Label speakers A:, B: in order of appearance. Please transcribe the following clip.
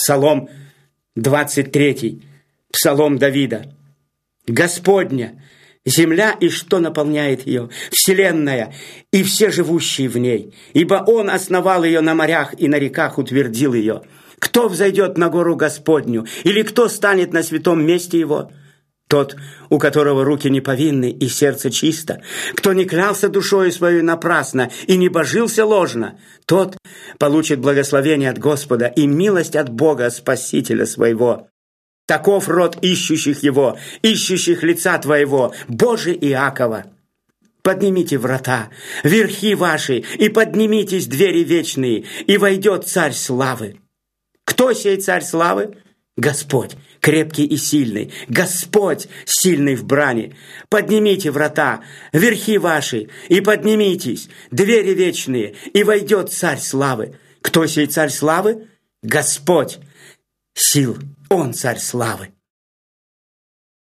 A: Псалом 23, Псалом Давида. Господня, земля и что наполняет ее, вселенная и все живущие в ней, ибо Он основал ее на морях и на реках утвердил ее. Кто взойдет на гору Господню, или кто станет на святом месте Его? Тот, у которого руки не повинны и сердце чисто, кто не клялся душою свою напрасно и не божился ложно, тот получит благословение от Господа и милость от Бога Спасителя своего. Таков род ищущих Его, ищущих лица Твоего, Боже Иакова. Поднимите врата, верхи ваши, и поднимитесь двери вечные, и войдет Царь славы. Кто сей Царь славы? Господь, крепкий и сильный, Господь, сильный в брани. Поднимите врата, верхи ваши, и поднимитесь, двери вечные, и войдет Царь славы. Кто сей Царь славы? Господь сил, Он Царь славы.